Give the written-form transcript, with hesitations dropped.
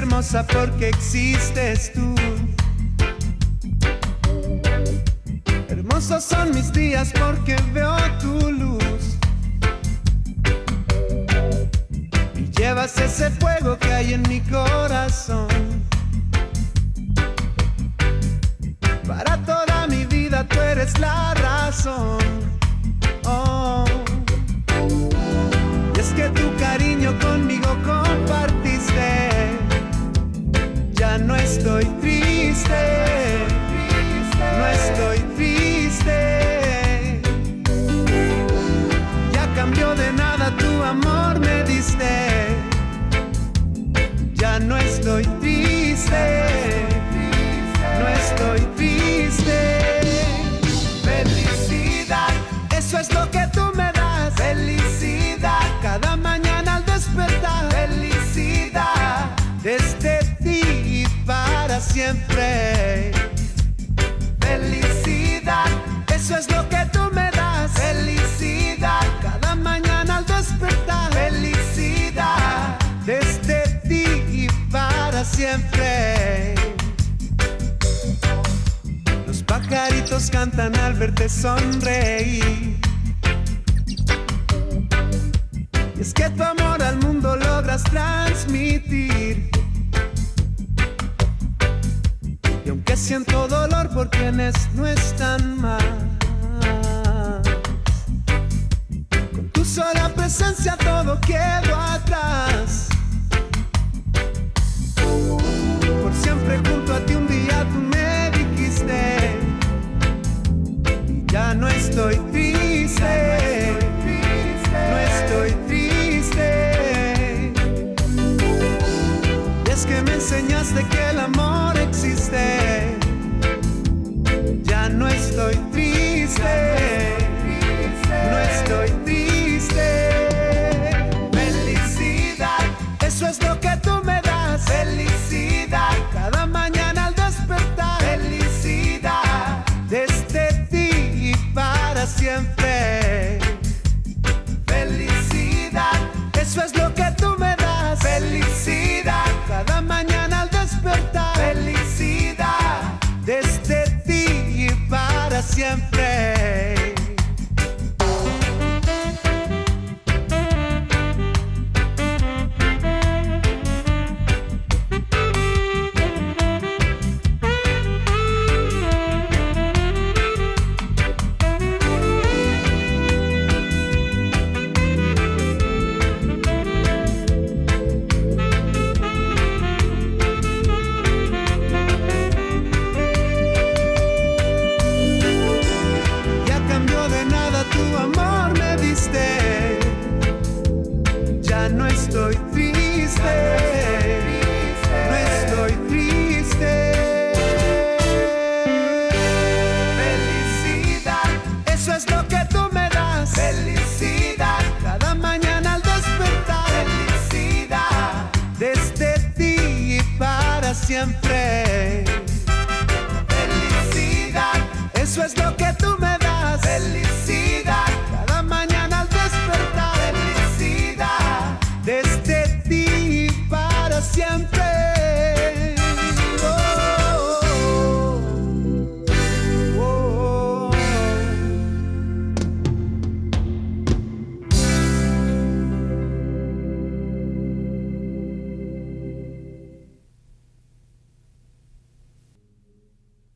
hermosa porque existes tú. Hermosos son mis días porque veo tu luz y llevas ese fuego que hay en mi corazón. Para toda mi vida tú eres la razón. Oh. Y es que tu cariño conmigo compartiste. Ya no estoy triste, no estoy triste. Ya cambió de nada, tu amor me diste. Ya no estoy triste, no estoy triste. Felicidad, eso es lo que tú me das. Felicidad, cada mañana al despertar. Felicidad, desde ti y para siempre. Felicidad, eso es lo que tú me das. Felicidad, cada mañana al despertar. Felicidad, desde ti y para siempre. Los pajaritos cantan al verte sonreír. Y es que tu amor al mundo logras transmitir. Y aunque siento dolor por quienes no están más, con tu sola presencia todo quedó atrás. Por siempre junto a ti un día tú me dijiste. Y ya no estoy triste, no estoy triste. Y es que me enseñaste que el amor existe. Ya no estoy triste, no estoy triste. Felicidad, eso es lo que tú me das. Felicidad, cada mañana al despertar. Felicidad, desde ti y para siempre. Felicidad, eso es lo que tú me das. Felicidad, cada mañana al despertar. Felicidad, desde ti y para siempre. Ya no estoy triste, no estoy triste. Felicidad, eso es lo que tú me das. Felicidad, cada mañana al despertar. Felicidad, desde ti y para siempre. Felicidad, eso es lo que